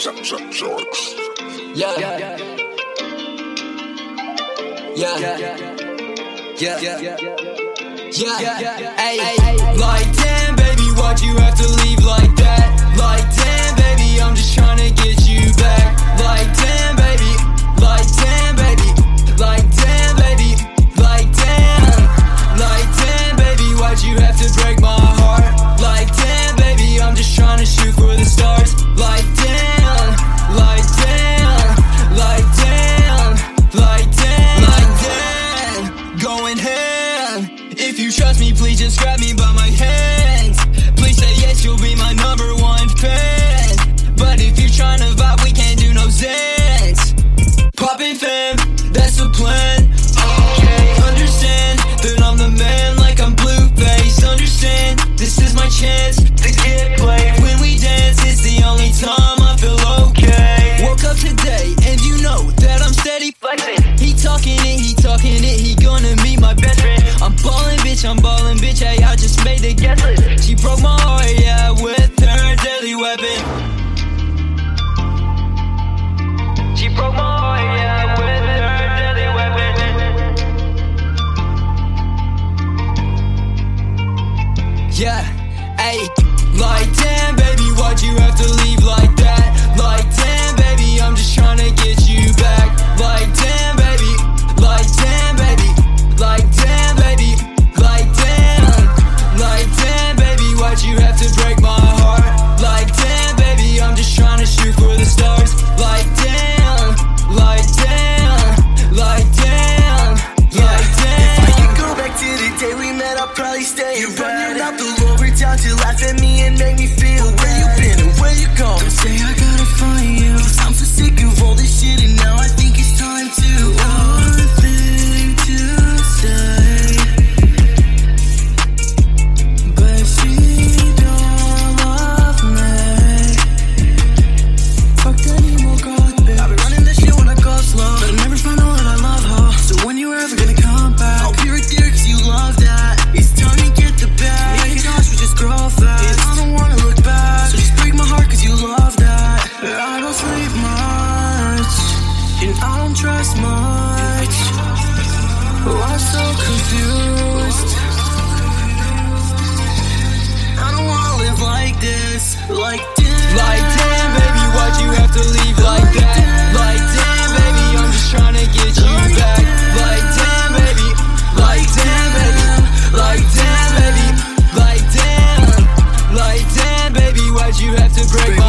Like damn baby, why'd you have to leave like that? Like damn baby, I'm just tryna get you back. Like damn baby, like damn baby, like damn baby, like damn baby, why'd you have to break my heart? Like damn baby, I'm just tryna shoot for the stars. Like damn, like damn, like damn, like damn, like damn, going ham. If you trust me, please just grab me by my hands. Please say yes, you'll be my #1 fan. But if you're tryna vibe, we can't do no Zans. Poppin' fam, that's the plan. Okay, understand that I'm the man, like I'm Blueface. Understand, this is my chance to get played. When we dance, it's the only time I feel okay. Woke up today, and you know that I'm steady flexing. He talking it, he gonna meet my best friend. I'm ballin', bitch, hey, I just made the guest list. She broke my heart, yeah, with her deadly weapon. She broke my heart, yeah, with her deadly weapon. Yeah, ayy, like damn baby, why'd you have to leave like that? Like damn baby, I'm just tryna get you back. Like damn baby, like damn baby, like damn baby, like damn baby, why'd you have to break my heart? Like damn baby, I'm just tryna shoot for the stars. Like damn, like damn, like damn, like damn. If I could go back to the day we met, I'll probably stay. You run your mouth all over town to laugh at me and make me feel where you been and where you gone. Don't say I gotta find you. I'm so sick of all this shit and now I think it's time to one thing to say, but she don't love me. Fuck any more God, babe. I've been running this shit when I go slow, but I never found out that I love her. So when you ever gonna come back, I'll be right there cause you love that. It's time to get the bag. Me and Josh, we just grow fast. I don't wanna look back, so just break my heart cause you love that. I don't sleep much, and I don't trust much. Oh, I'm so confused. I don't wanna live like this, like damn. Like damn baby, why'd you have to leave like that? Like damn baby, I'm just tryna get you back. Like damn baby, like damn baby, like damn baby, like damn baby, why'd you have to break